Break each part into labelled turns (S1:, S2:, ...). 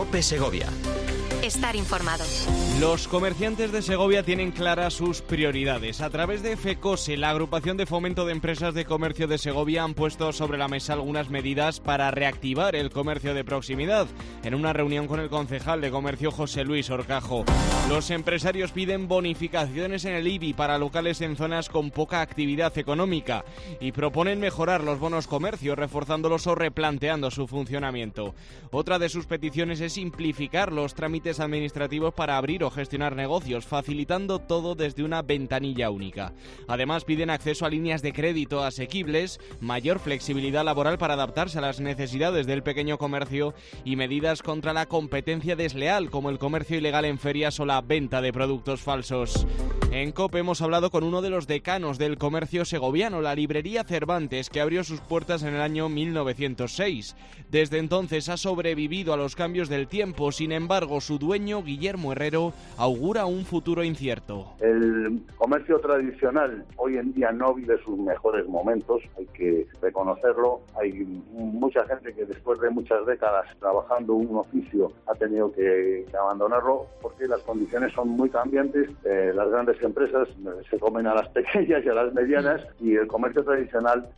S1: COPE Segovia.
S2: Estar informado.
S3: Los comerciantes de Segovia tienen claras sus prioridades. A través de FECOSE, la agrupación de fomento de empresas de comercio de Segovia, han puesto sobre la mesa algunas medidas para reactivar el comercio de proximidad. En una reunión con el concejal de comercio José Luis Orcajo, los empresarios piden bonificaciones en el IBI para locales en zonas con poca actividad económica y proponen mejorar los bonos comercio, reforzándolos o replanteando su funcionamiento. Otra de sus peticiones es simplificar los trámites administrativos para abrir o gestionar negocios, facilitando todo desde una ventanilla única. Además, piden acceso a líneas de crédito asequibles, mayor flexibilidad laboral para adaptarse a las necesidades del pequeño comercio y medidas contra la competencia desleal, como el comercio ilegal en ferias o la venta de productos falsos. En COPE hemos hablado con uno de los decanos del comercio segoviano, la librería Cervantes, que abrió sus puertas en el año 1906. Desde entonces ha sobrevivido a los cambios del tiempo. Sin embargo, su dueño, Guillermo Herrero, augura un futuro incierto.
S4: El comercio tradicional hoy en día no vive sus mejores momentos, hay que reconocerlo. Hay mucha gente que después de muchas décadas trabajando un oficio ha tenido que abandonarlo porque las condiciones son muy cambiantes. Las grandes empresas se comen a las pequeñas y a las medianas, y el comercio tradicional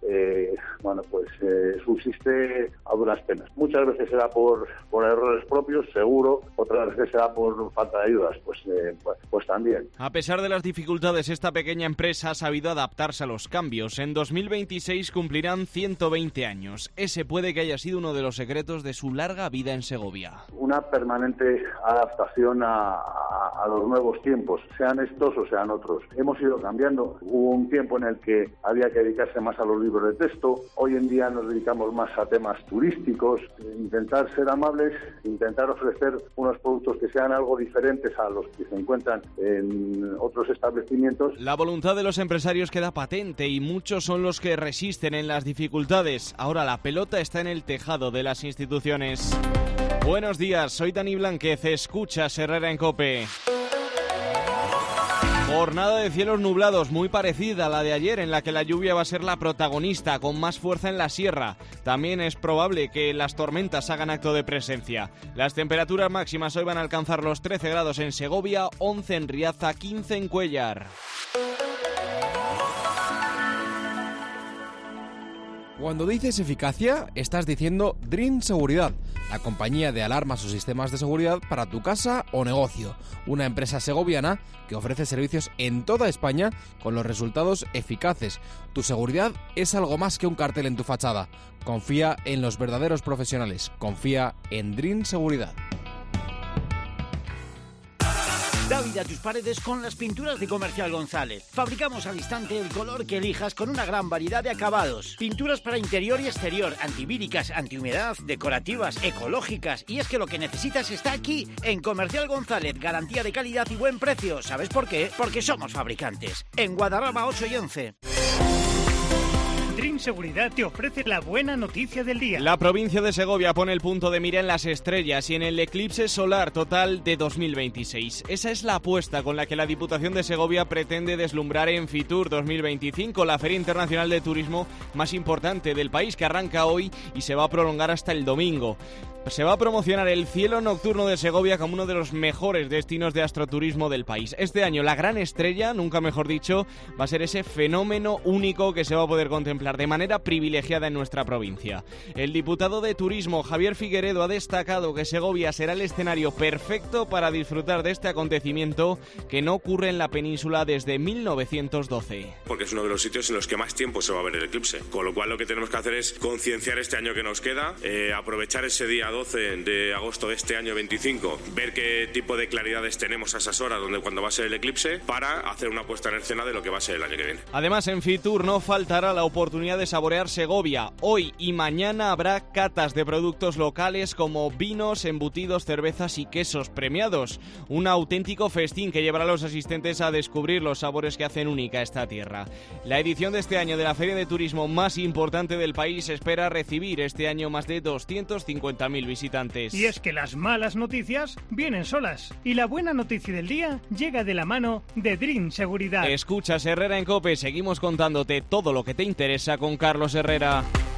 S4: subsiste a duras penas. Muchas veces será por errores propios, seguro, otras veces será por falta de ayudas, pues también.
S3: A pesar de las dificultades, esta pequeña empresa ha sabido adaptarse a los cambios. En 2026 cumplirán 120 años. Ese puede que haya sido uno de los secretos de su larga vida en Segovia.
S4: Una permanente adaptación a los nuevos tiempos, sean estos o sean otros. Hemos ido cambiando. Hubo un tiempo en el que había que dedicarse más a los libros de texto. Hoy en día nos dedicamos más a temas turísticos. Intentar ser amables, intentar ofrecer unos productos que sean algo diferentes a los que se encuentran en otros establecimientos.
S3: La voluntad de los empresarios queda patente y muchos son los que resisten en las dificultades. Ahora la pelota está en el tejado de las instituciones. Buenos días, soy Dani Blanquez, escuchas Herrera en COPE. Jornada de cielos nublados muy parecida a la de ayer, en la que la lluvia va a ser la protagonista, con más fuerza en la sierra. También es probable que las tormentas hagan acto de presencia. Las temperaturas máximas hoy van a alcanzar los 13 grados en Segovia, 11 en Riaza, 15 en Cuéllar.
S5: Cuando dices eficacia, estás diciendo Dream Seguridad, la compañía de alarmas o sistemas de seguridad para tu casa o negocio. Una empresa segoviana que ofrece servicios en toda España con los resultados eficaces. Tu seguridad es algo más que un cartel en tu fachada. Confía en los verdaderos profesionales. Confía en Dream Seguridad.
S6: Da vida a tus paredes con las pinturas de Comercial González. Fabricamos al instante el color que elijas con una gran variedad de acabados. Pinturas para interior y exterior, antivíricas, antihumedad, decorativas, ecológicas. Y es que lo que necesitas está aquí, en Comercial González. Garantía de calidad y buen precio. ¿Sabes por qué? Porque somos fabricantes. En Guadarrama 8 y 11.
S7: Dream Seguridad te ofrece la buena noticia del día.
S3: La provincia de Segovia pone el punto de mira en las estrellas y en el eclipse solar total de 2026. Esa es la apuesta con la que la Diputación de Segovia pretende deslumbrar en Fitur 2025, la feria internacional de turismo más importante del país, que arranca hoy y se va a prolongar hasta el domingo. Se va a promocionar el cielo nocturno de Segovia como uno de los mejores destinos de astroturismo del país. Este año la gran estrella, nunca mejor dicho, va a ser ese fenómeno único que se va a poder contemplar de manera privilegiada en nuestra provincia. El diputado de Turismo, Javier Figueredo, ha destacado que Segovia será el escenario perfecto para disfrutar de este acontecimiento que no ocurre en la península desde 1912.
S8: Porque es uno de los sitios en los que más tiempo se va a ver el eclipse, con lo cual lo que tenemos que hacer es concienciar este año que nos queda, aprovechar ese día 12 de agosto de este año 25, ver qué tipo de claridades tenemos a esas horas cuando va a ser el eclipse, para hacer una puesta en escena de lo que va a ser el año que viene.
S3: Además, en Fitur no faltará la oportunidad de saborear Segovia. Hoy y mañana habrá catas de productos locales como vinos, embutidos, cervezas y quesos premiados. Un auténtico festín que llevará a los asistentes a descubrir los sabores que hacen única esta tierra. La edición de este año de la Feria de Turismo más importante del país espera recibir este año más de 250.000 visitantes.
S7: Y es que las malas noticias vienen solas y la buena noticia del día llega de la mano de Dream Seguridad.
S3: Escuchas Herrera en COPE, seguimos contándote todo lo que te interesa con Carlos Herrera.